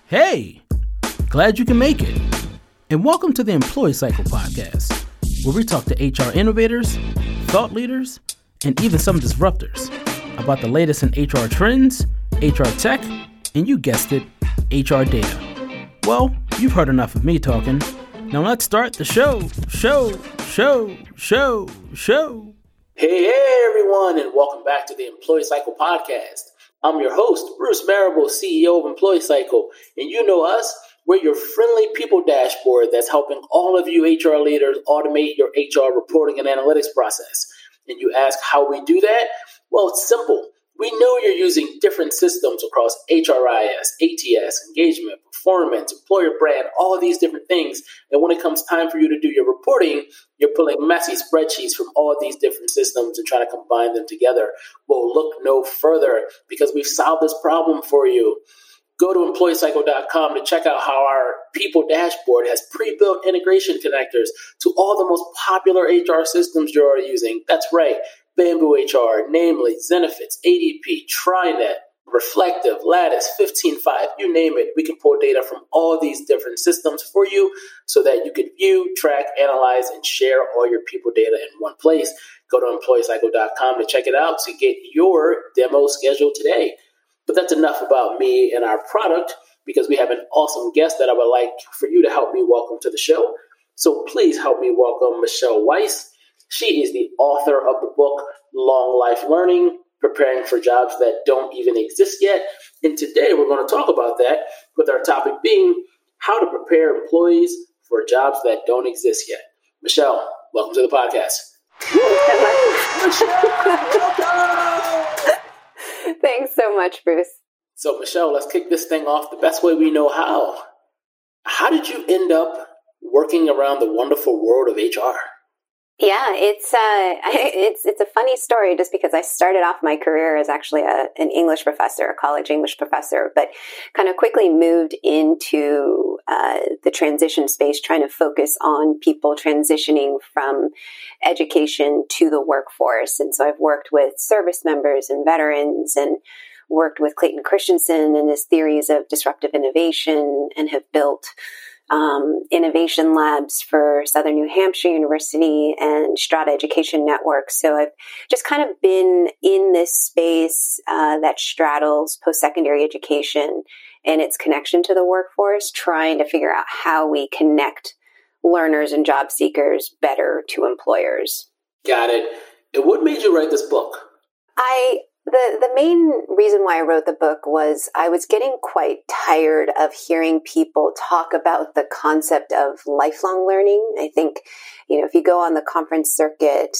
Hey, glad you can make it. And welcome to the Employee Cycle Podcast, where we talk to HR innovators, thought leaders, and even some disruptors about the latest in HR trends, HR tech, and you guessed it, HR data. Well, you've heard enough of me talking. Now let's start the show. Hey everyone, and welcome back to the Employee Cycle Podcast. I'm your host, Bruce Marable, CEO of Employee Cycle, and you know us. We're your friendly people dashboard that's helping all of you HR leaders automate your HR reporting and analytics process. And you ask how we do that? Well, it's simple. We know you're using different systems across HRIS, ATS, engagement, performance, employer brand, all of these different things. And when it comes time for you to do your reporting, you're pulling messy spreadsheets from all of these different systems and trying to combine them together. Well, look no further because we've solved this problem for you. Go to EmployeeCycle.com to check out how our people dashboard has pre-built integration connectors to all the most popular HR systems you're already using. That's right. Bamboo HR, namely Zenefits, ADP, TriNet, Reflective, Lattice, 15.5, you name it. We can pull data from all these different systems for you so that you can view, track, analyze, and share all your people data in one place. Go to EmployeeCycle.com to check it out to get your demo scheduled today. But that's enough about me and our product because we have an awesome guest that I would like for you to help me welcome to the show. So please help me welcome Michelle Weiss. She is the author of the book, Long Life Learning, Preparing for Jobs That Don't Even Exist Yet. And today we're going to talk about that with our topic being how to prepare employees for jobs that don't exist yet. Michelle, welcome to the podcast. Thanks so much, Bruce. So, Michelle, let's kick this thing off the best way we know how. How did you end up working around the wonderful world of HR? Yeah, it's a funny story just because I started off my career as actually an English professor, a college English professor, but kind of quickly moved into the transition space, trying to focus on people transitioning from education to the workforce. And so I've worked with service members and veterans and worked with Clayton Christensen and his theories of disruptive innovation and have built innovation labs for Southern New Hampshire University and Strata Education Network. So I've just kind of been in this space that straddles post-secondary education and its connection to the workforce, trying to figure out how we connect learners and job seekers better to employers. Got it. And what made you write this book? The main reason why I wrote the book was I was getting quite tired of hearing people talk about the concept of lifelong learning. I think, if you go on the conference circuit,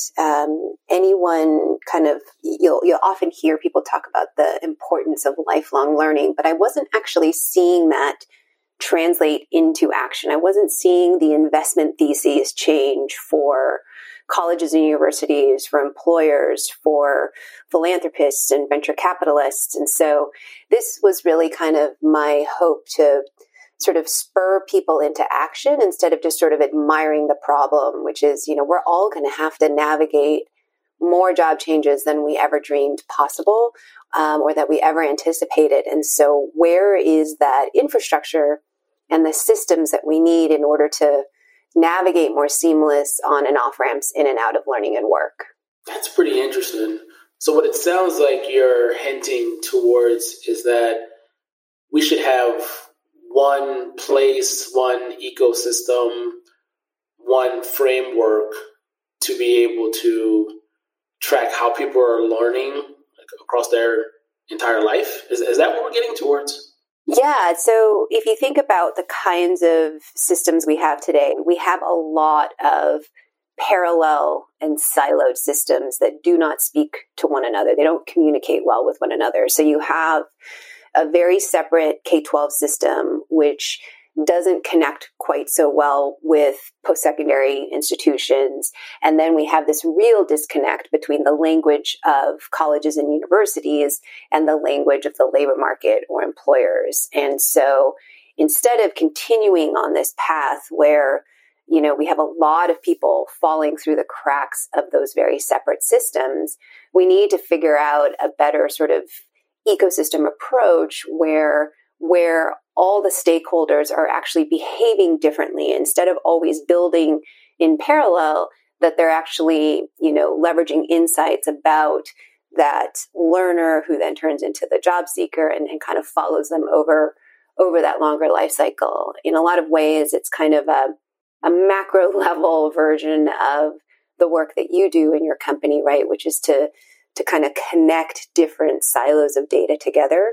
anyone you'll often hear people talk about the importance of lifelong learning, but I wasn't actually seeing that translate into action. I wasn't seeing the investment theses change for colleges and universities, for employers, for philanthropists and venture capitalists. And so this was really kind of my hope to sort of spur people into action instead of just sort of admiring the problem, which is, we're all going to have to navigate more job changes than we ever dreamed possible or that we ever anticipated. And so where is that infrastructure and the systems that we need in order to navigate more seamless on and off ramps in and out of learning and work? That's pretty interesting. So what it sounds like you're hinting towards is that we should have one place, one ecosystem, one framework to be able to track how people are learning across their entire life. Is that what we're getting towards? Yeah. So if you think about the kinds of systems we have today, we have a lot of parallel and siloed systems that do not speak to one another. They don't communicate well with one another. So you have a very separate K-12 system, which doesn't connect quite so well with post-secondary institutions. And then we have this real disconnect between the language of colleges and universities and the language of the labor market or employers. And so instead of continuing on this path where, we have a lot of people falling through the cracks of those very separate systems, we need to figure out a better sort of ecosystem approach where where all the stakeholders are actually behaving differently instead of always building in parallel, that they're actually, leveraging insights about that learner who then turns into the job seeker and kind of follows them over that longer life cycle. In a lot of ways, it's kind of a macro level version of the work that you do in your company, right? Which is to kind of connect different silos of data together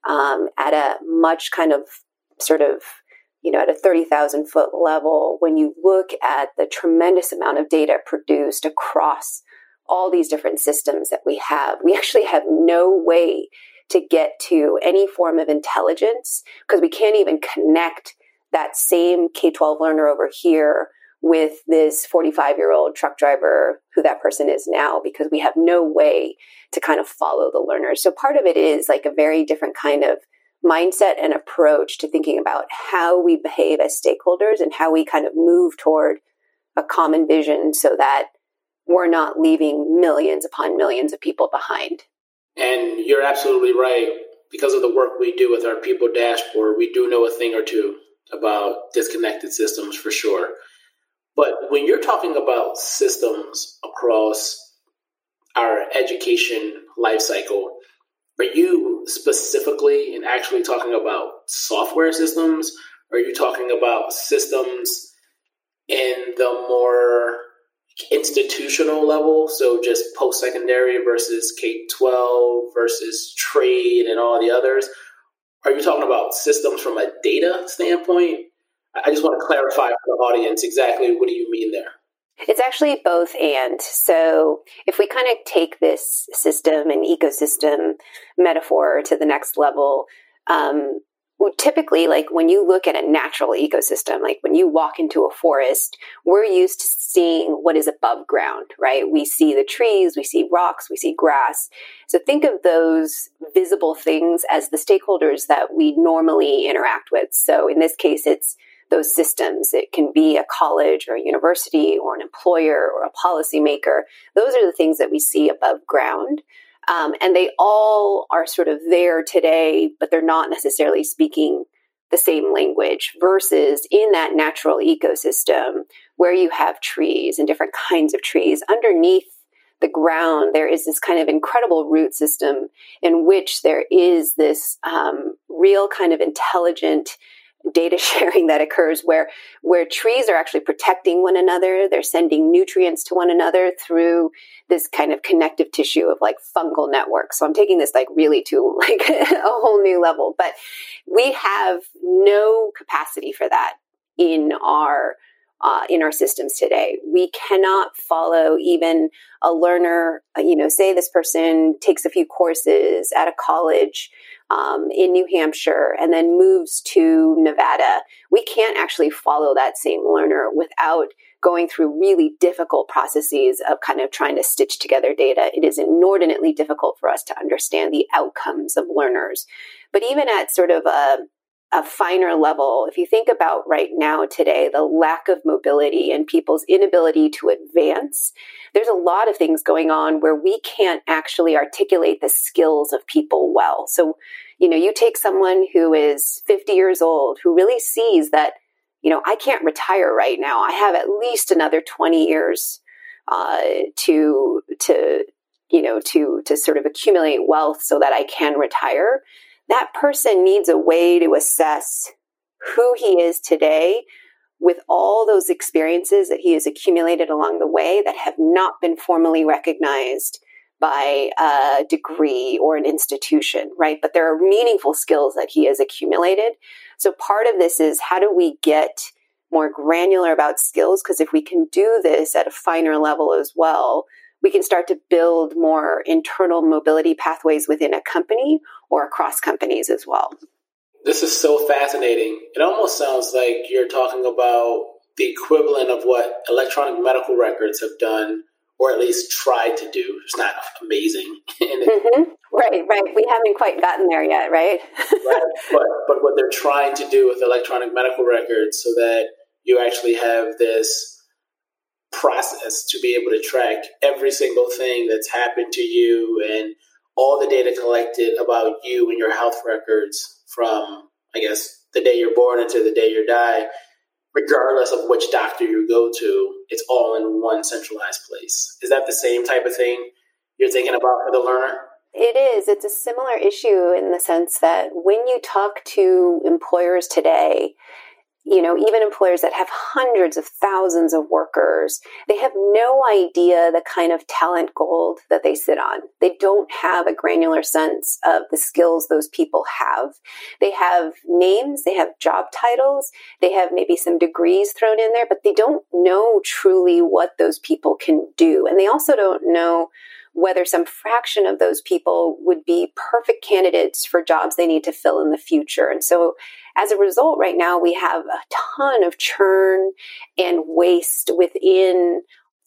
at a much kind of sort of, at a 30,000 foot level. When you look at the tremendous amount of data produced across all these different systems that we actually have no way to get to any form of intelligence, because we can't even connect that same K-12 learner over here with this 45-year-old truck driver who that person is now, because we have no way to kind of follow the learner. So part of it is like a very different kind of mindset and approach to thinking about how we behave as stakeholders and how we kind of move toward a common vision so that we're not leaving millions upon millions of people behind. And you're absolutely right. Because of the work we do with our People Dashboard, we do know a thing or two about disconnected systems for sure. But when you're talking about systems across our education lifecycle, are you specifically and actually talking about software systems? Or are you talking about systems in the more institutional level? So just post-secondary versus K-12 versus trade and all the others. Are you talking about systems from a data standpoint? I just want to clarify for the audience exactly what do you mean there? It's actually both and. So if we kind of take this system and ecosystem metaphor to the next level, typically, like when you look at a natural ecosystem, like when you walk into a forest, we're used to seeing what is above ground, right? We see the trees, we see rocks, we see grass. So think of those visible things as the stakeholders that we normally interact with. So in this case, it's those systems. It can be a college or a university or an employer or a policymaker. Those are the things that we see above ground. And they all are sort of there today, but they're not necessarily speaking the same language, versus in that natural ecosystem where you have trees and different kinds of trees underneath the ground, there is this kind of incredible root system in which there is this real kind of intelligent data sharing that occurs where trees are actually protecting one another. They're sending nutrients to one another through this kind of connective tissue of like fungal networks. So I'm taking this like really to like a whole new level, but we have no capacity for that in our systems today. We cannot follow even a learner, say this person takes a few courses at a college in New Hampshire and then moves to Nevada. We can't actually follow that same learner without going through really difficult processes of kind of trying to stitch together data. It is inordinately difficult for us to understand the outcomes of learners. But even at sort of a finer level, if you think about right now today, the lack of mobility and people's inability to advance, there's a lot of things going on where we can't actually articulate the skills of people well. So, you take someone who is 50 years old, who really sees that, I can't retire right now. I have at least another 20 years to sort of accumulate wealth so that I can retire. That person needs a way to assess who he is today with all those experiences that he has accumulated along the way that have not been formally recognized by a degree or an institution, right? But there are meaningful skills that he has accumulated. So part of this is, how do we get more granular about skills? Because if we can do this at a finer level as well, we can start to build more internal mobility pathways within a company or across companies as well. This is so fascinating. It almost sounds like you're talking about the equivalent of what electronic medical records have done, or at least tried to do. It's not amazing. Right. We haven't quite gotten there yet, right? Right. But what they're trying to do with electronic medical records, so that you actually have this process to be able to track every single thing that's happened to you and all the data collected about you and your health records from I guess, the day you're born until the day you die, regardless of which doctor you go to, it's all in one centralized place. Is that the same type of thing you're thinking about for the learner? It is. It's a similar issue in the sense that when you talk to employers today, even employers that have hundreds of thousands of workers, they have no idea the kind of talent gold that they sit on. They don't have a granular sense of the skills those people have. They have names, they have job titles, they have maybe some degrees thrown in there, but they don't know truly what those people can do. And they also don't know whether some fraction of those people would be perfect candidates for jobs they need to fill in the future. And so as a result, right now, we have a ton of churn and waste within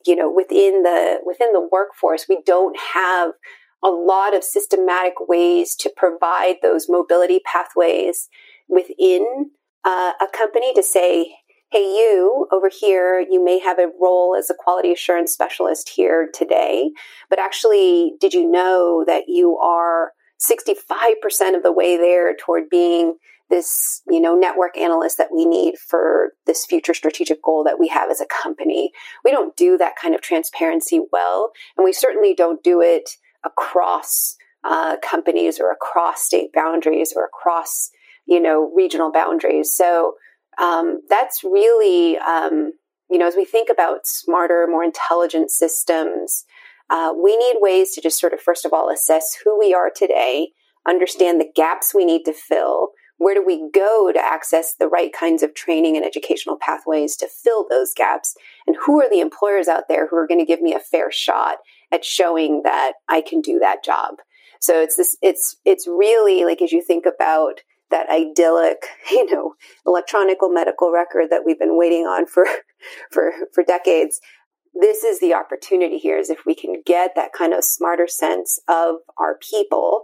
the workforce. We don't have a lot of systematic ways to provide those mobility pathways within a company to say, hey, you over here, you may have a role as a quality assurance specialist here today, but actually, did you know that you are 65% of the way there toward being this, network analyst that we need for this future strategic goal that we have as a company? We don't do that kind of transparency well, and we certainly don't do it across companies or across state boundaries or across, regional boundaries. So that's really, as we think about smarter, more intelligent systems, we need ways to just sort of, first of all, assess who we are today, understand the gaps we need to fill. Where do we go to access the right kinds of training and educational pathways to fill those gaps? And who are the employers out there who are going to give me a fair shot at showing that I can do that job? So it's really like, as you think about that idyllic, electronic medical record that we've been waiting on for decades. This is the opportunity here, is if we can get that kind of smarter sense of our people,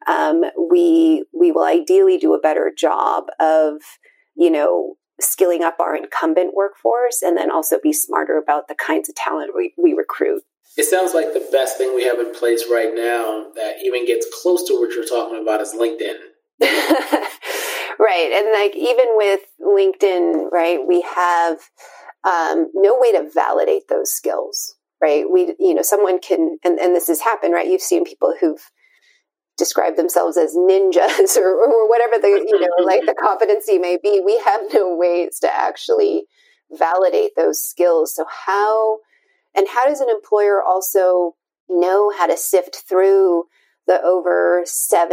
we will ideally do a better job of, skilling up our incumbent workforce, and then also be smarter about the kinds of talent we recruit. It sounds like the best thing we have in place right now that even gets close to what you're talking about is LinkedIn. Right. And like, even with LinkedIn, right, we have no way to validate those skills, right? Someone can, and this has happened, right? You've seen people who've described themselves as ninjas or whatever the competency may be. We have no ways to actually validate those skills. So how does an employer also know how to sift through the over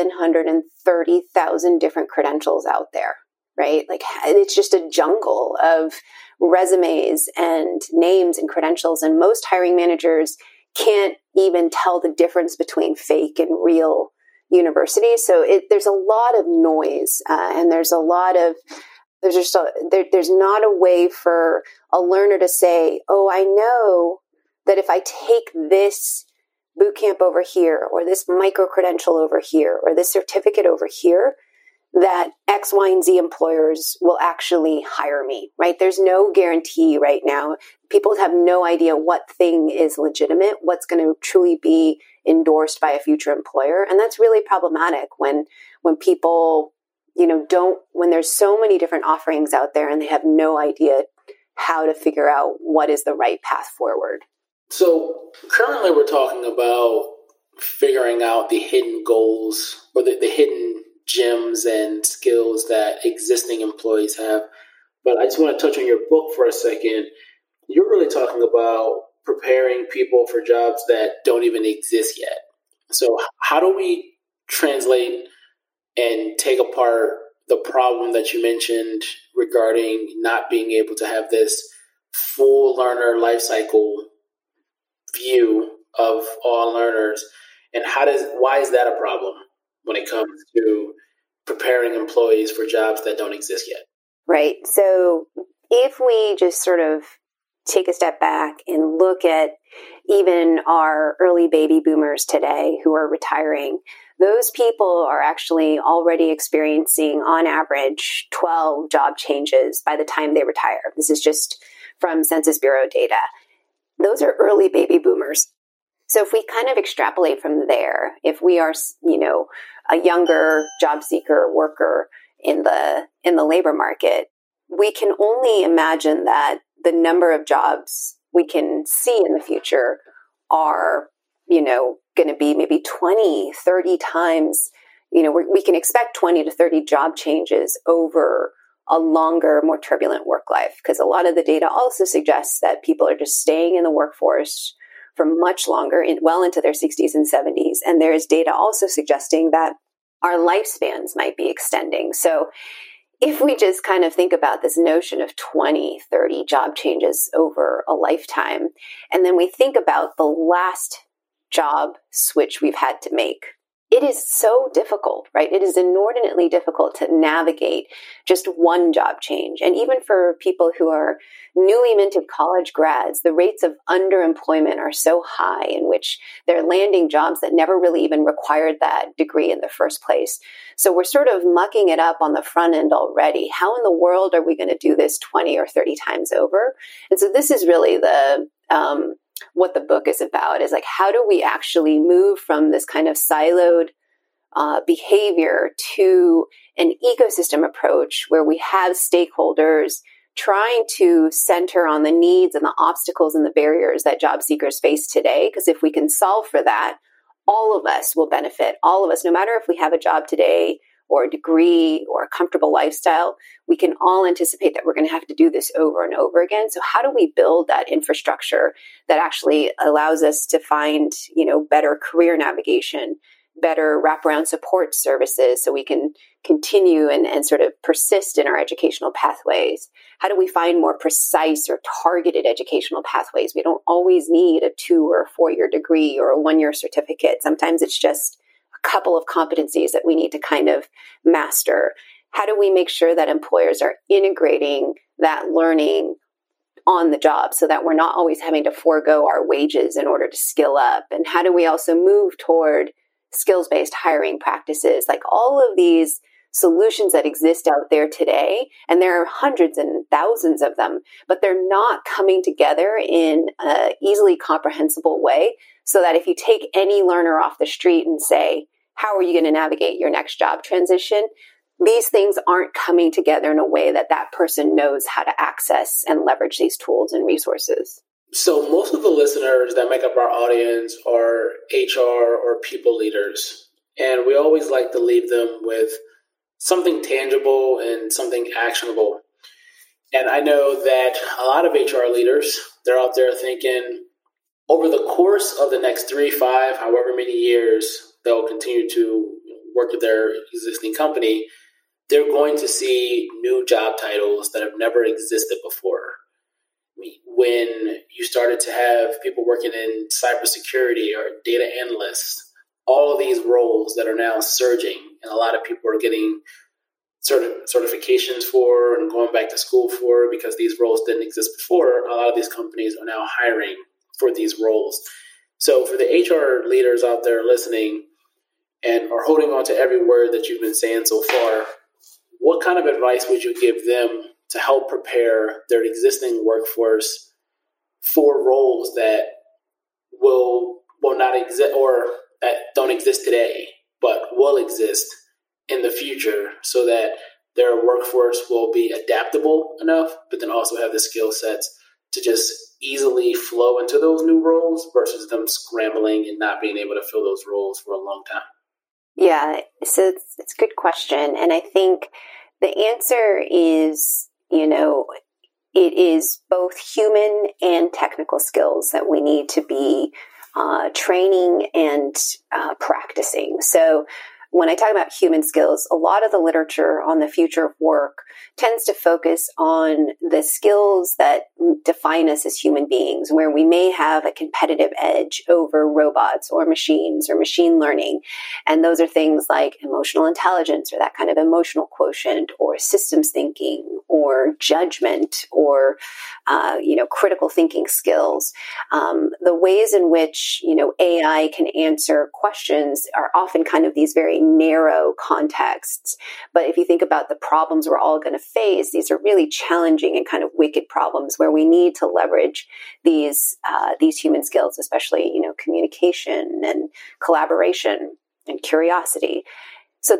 730,000 different credentials out there, right? Like, it's just a jungle of resumes and names and credentials. And most hiring managers can't even tell the difference between fake and real universities. So there's a lot of noise, and there's not a way for a learner to say, oh, I know that if I take this boot camp over here, or this micro credential over here, or this certificate over here, that X, Y, and Z employers will actually hire me, right? There's no guarantee right now. People have no idea what thing is legitimate, what's going to truly be endorsed by a future employer. And that's really problematic when people, when there's so many different offerings out there and they have no idea how to figure out what is the right path forward. So currently we're talking about figuring out the hidden goals or the hidden gems and skills that existing employees have. But I just want to touch on your book for a second. You're really talking about preparing people for jobs that don't even exist yet. So how do we translate and take apart the problem that you mentioned regarding not being able to have this full learner lifecycle view of all learners, and why is that a problem when it comes to preparing employees for jobs that don't exist yet? Right. So if we just sort of take a step back and look at even our early baby boomers today who are retiring, those people are actually already experiencing, on average, 12 job changes by the time they retire. This is just from Census Bureau data. Those are early baby boomers. So if we kind of extrapolate from there, if we are, a younger job seeker worker, in the labor market, we can only imagine that the number of jobs we can see in the future are, going to be maybe 20, 30 times, we can expect 20 to 30 job changes over a longer, more turbulent work life, because a lot of the data also suggests that people are just staying in the workforce for much longer, well into their 60s and 70s. And there is data also suggesting that our lifespans might be extending. So if we just kind of think about this notion of 20, 30 job changes over a lifetime, and then we think about the last job switch we've had to make, it is so difficult, right? It is inordinately difficult to navigate just one job change. And even for people who are newly minted college grads, the rates of underemployment are so high, in which they're landing jobs that never really even required that degree in the first place. So we're sort of mucking it up on the front end already. How in the world are we going to do this 20 or 30 times over? And so this is really what the book is about, is like, how do we actually move from this kind of siloed behavior to an ecosystem approach where we have stakeholders trying to center on the needs and the obstacles and the barriers that job seekers face today? Because if we can solve for that, all of us will benefit. All of us, no matter if we have a job today or a degree or a comfortable lifestyle, we can all anticipate that we're going to have to do this over and over again. So how do we build that infrastructure that actually allows us to find, better career navigation, better wraparound support services, so we can continue and sort of persist in our educational pathways? How do we find more precise or targeted educational pathways? We don't always need a 2 or 4 year degree or a 1 year certificate. Sometimes it's just couple of competencies that we need to kind of master. How do we make sure that employers are integrating that learning on the job so that we're not always having to forego our wages in order to skill up? And how do we also move toward skills-based hiring practices? Like all of these solutions that exist out there today, and there are hundreds and thousands of them, but they're not coming together in an easily comprehensible way, so that if you take any learner off the street and say, how are you going to navigate your next job transition? These things aren't coming together in a way that that person knows how to access and leverage these tools and resources. So most of the listeners that make up our audience are HR or people leaders, and we always like to leave them with something tangible and something actionable. And I know that a lot of HR leaders, they're out there thinking, over the course of the next 3, 5, however many years they'll continue to work at their existing company, they're going to see new job titles that have never existed before. When you started to have people working in cybersecurity or data analysts, all of these roles that are now surging, and a lot of people are getting certifications for and going back to school for, because these roles didn't exist before. A lot of these companies are now hiring for these roles. So for the HR leaders out there listening and are holding on to every word that you've been saying so far, what kind of advice would you give them to help prepare their existing workforce for roles that will not exist, or that don't exist today, but will exist in the future, so that their workforce will be adaptable enough, but then also have the skill sets to just easily flow into those new roles versus them scrambling and not being able to fill those roles for a long time? Yeah, so it's a good question. And I think the answer is, it is both human and technical skills that we need to be training and practicing. So when I talk about human skills, a lot of the literature on the future of work tends to focus on the skills that define us as human beings, where we may have a competitive edge over robots or machines or machine learning. And those are things like emotional intelligence, or that kind of emotional quotient, or systems thinking, or judgment, or critical thinking skills. The ways in which AI can answer questions are often kind of these very narrow contexts. But if you think about the problems we're all going to face, these are really challenging and kind of wicked problems where we need to leverage these human skills, especially communication and collaboration and curiosity. So that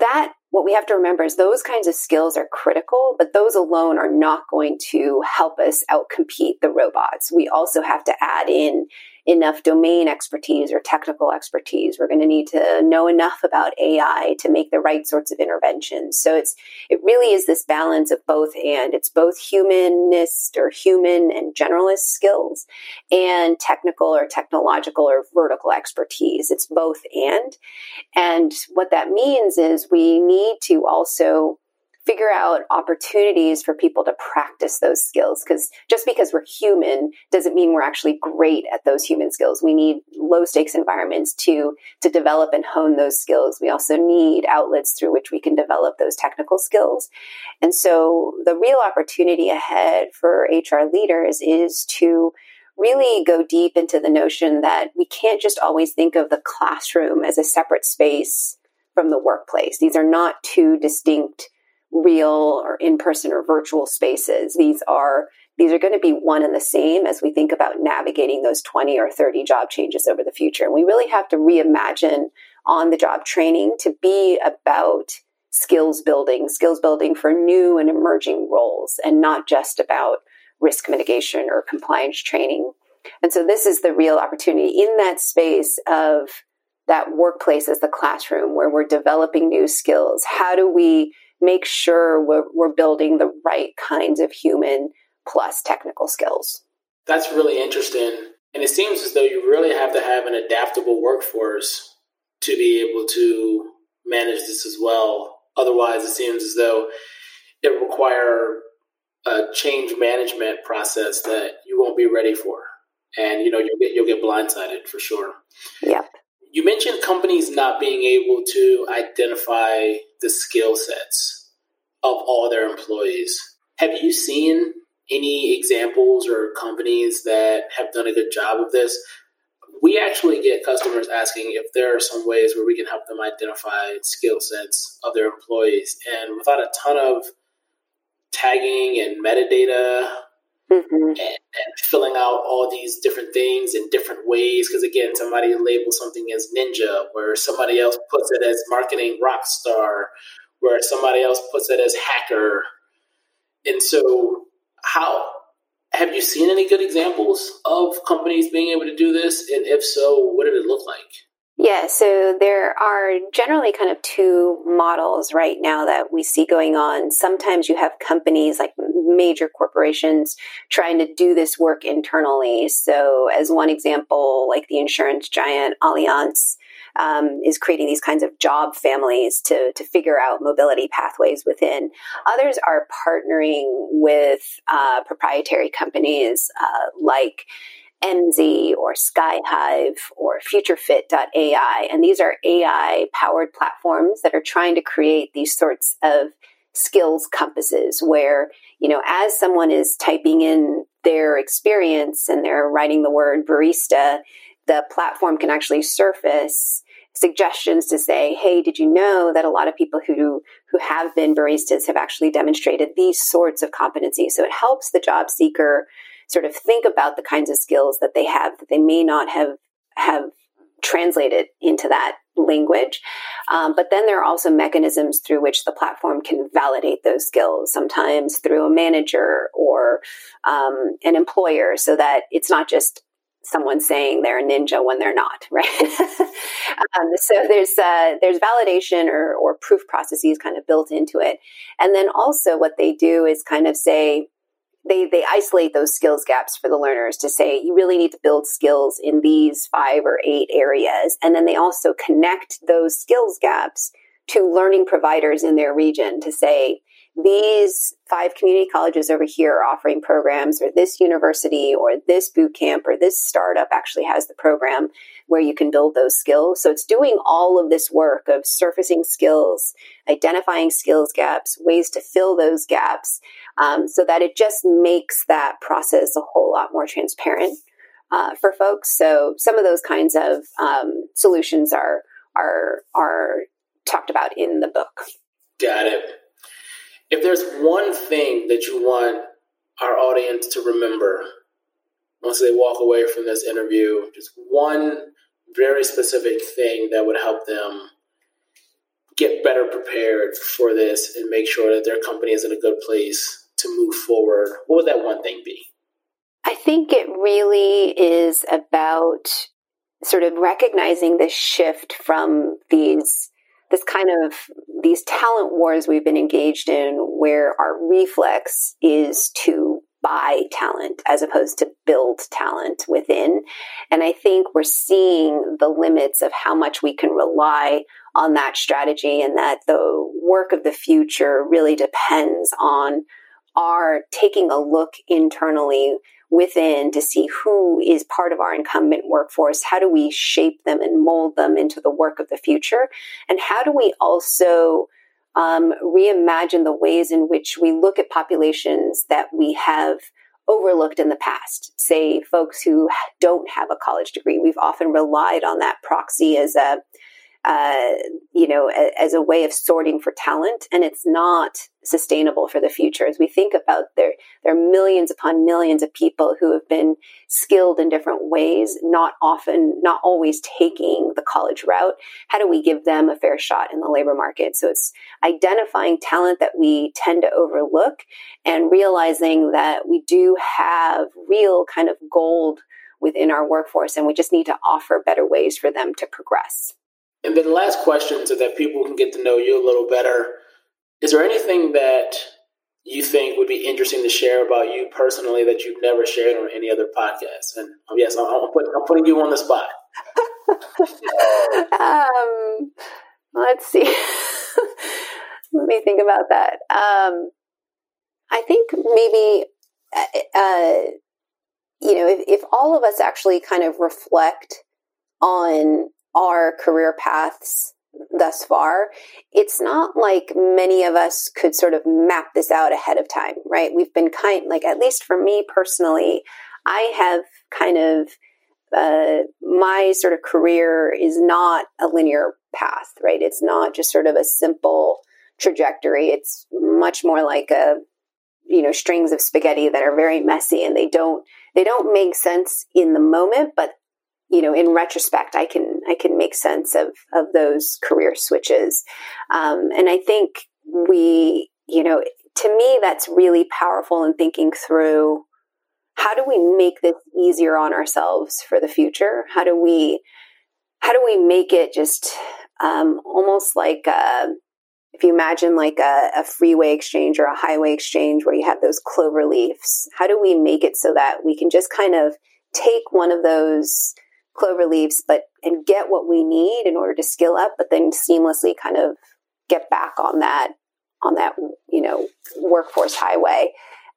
what we have to remember is those kinds of skills are critical, but those alone are not going to help us outcompete the robots. We also have to add in enough domain expertise or technical expertise. We're going to need to know enough about AI to make the right sorts of interventions. So it really is this balance of both and. It's both humanist or human and generalist skills and technical or technological or vertical expertise. It's both and. And what that means is we need to also figure out opportunities for people to practice those skills, because just because we're human doesn't mean we're actually great at those human skills. We need low stakes environments to develop and hone those skills. We also need outlets through which we can develop those technical skills. And so the real opportunity ahead for HR leaders is to really go deep into the notion that we can't just always think of the classroom as a separate space from the workplace. These are not two distinct real or in-person or virtual spaces. These are going to be one and the same as we think about navigating those 20 or 30 job changes over the future. And we really have to reimagine on-the-job training to be about skills building for new and emerging roles, and not just about risk mitigation or compliance training. And so this is the real opportunity in that space of that workplace as the classroom where we're developing new skills. How do we make sure we're building the right kinds of human plus technical skills? That's really interesting. And it seems as though you really have to have an adaptable workforce to be able to manage this as well. Otherwise, it seems as though it will require a change management process that you won't be ready for. And, you'll get blindsided for sure. Yeah. You mentioned companies not being able to identify the skill sets of all their employees. Have you seen any examples or companies that have done a good job of this? We actually get customers asking if there are some ways where we can help them identify skill sets of their employees. And without a ton of tagging and metadata, and filling out all these different things in different ways. Because again, somebody labels something as ninja, where somebody else puts it as marketing rock star, where somebody else puts it as hacker. And so have you seen any good examples of companies being able to do this? And if so, what did it look like? Yeah, so there are generally kind of two models right now that we see going on. Sometimes you have companies like major corporations trying to do this work internally. So as one example, like the insurance giant Allianz is creating these kinds of job families to figure out mobility pathways within. Others are partnering with proprietary companies like Emzy or Skyhive or FutureFit.ai. And these are AI-powered platforms that are trying to create these sorts of skills compasses where, as someone is typing in their experience and they're writing the word barista, the platform can actually surface suggestions to say, hey, did you know that a lot of people who have been baristas have actually demonstrated these sorts of competencies? So it helps the job seeker sort of think about the kinds of skills that they have that they may not have translated into that language. But then there are also mechanisms through which the platform can validate those skills, sometimes through a manager or an employer, so that it's not just someone saying they're a ninja when they're not, right? So there's validation or proof processes kind of built into it. And then also what they do is kind of say, they isolate those skills gaps for the learners to say, you really need to build skills in these 5 or 8 areas. And then they also connect those skills gaps to learning providers in their region to say, these 5 community colleges over here are offering programs, or this university or this boot camp or this startup actually has the program where you can build those skills. So it's doing all of this work of surfacing skills, identifying skills gaps, ways to fill those gaps, so that it just makes that process a whole lot more transparent for folks. So some of those kinds of solutions are talked about in the book. Got it. If there's one thing that you want our audience to remember once they walk away from this interview, just one very specific thing that would help them get better prepared for this and make sure that their company is in a good place to move forward, what would that one thing be? I think it really is about sort of recognizing this shift from these talent wars we've been engaged in, where our reflex is to buy talent as opposed to build talent within. And I think we're seeing the limits of how much we can rely on that strategy, and that the work of the future really depends on our taking a look internally within to see who is part of our incumbent workforce. How do we shape them and mold them into the work of the future? And how do we also reimagine the ways in which we look at populations that we have overlooked in the past? Say, folks who don't have a college degree. We've often relied on that proxy as a way of sorting for talent, and it's not sustainable for the future. As we think about there are millions upon millions of people who have been skilled in different ways, not always taking the college route. How do we give them a fair shot in the labor market? So it's identifying talent that we tend to overlook and realizing that we do have real kind of gold within our workforce, and we just need to offer better ways for them to progress. And then the last question, so that people can get to know you a little better, is there anything that you think would be interesting to share about you personally that you've never shared on any other podcast? And yes, I'm putting you on the spot. Let's see. Let me think about that. I think maybe, if all of us actually kind of reflect on our career paths thus far, it's not like many of us could sort of map this out ahead of time, right? We've been at least for me personally, I have kind of, my sort of career is not a linear path, right? It's not just sort of a simple trajectory. It's much more like strings of spaghetti that are very messy, and they don't make sense in the moment, but in retrospect, I can make sense of those career switches. And I think to me, that's really powerful in thinking through, how do we make this easier on ourselves for the future? How do we make it just almost like if you imagine like a freeway exchange or a highway exchange where you have those clover leaves, how do we make it so that we can just kind of take one of those clover leaves and get what we need in order to skill up, but then seamlessly kind of get back on that workforce highway.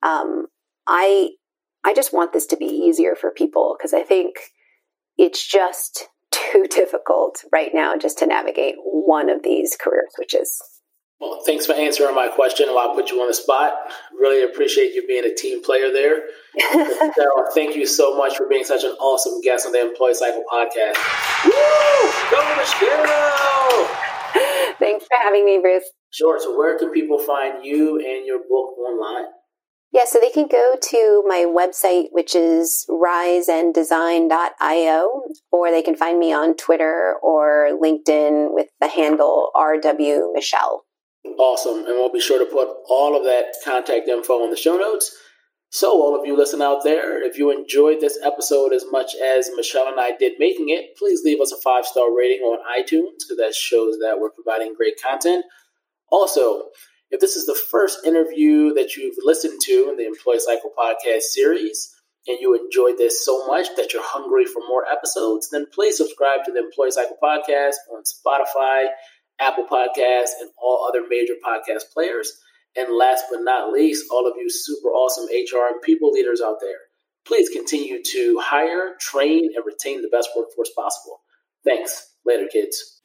I just want this to be easier for people, because I think it's just too difficult right now just to navigate one of these career switches. Well, thanks for answering my question while I put you on the spot. Really appreciate you being a team player there. Sarah, thank you so much for being such an awesome guest on the Employee Cycle podcast. Woo! Go Michelle! Thanks for having me, Bruce. Sure. So where can people find you and your book online? Yeah, so they can go to my website, which is riseanddesign.io, or they can find me on Twitter or LinkedIn with the handle RW Michelle. Awesome. And we'll be sure to put all of that contact info in the show notes. So all of you listening out there, if you enjoyed this episode as much as Michelle and I did making it, please leave us a 5-star rating on iTunes, because that shows that we're providing great content. Also, if this is the first interview that you've listened to in the Employee Cycle podcast series, and you enjoyed this so much that you're hungry for more episodes, then please subscribe to the Employee Cycle podcast on Spotify, Apple Podcasts, and all other major podcast players. And last but not least, all of you super awesome HR and people leaders out there, please continue to hire, train, and retain the best workforce possible. Thanks. Later, kids.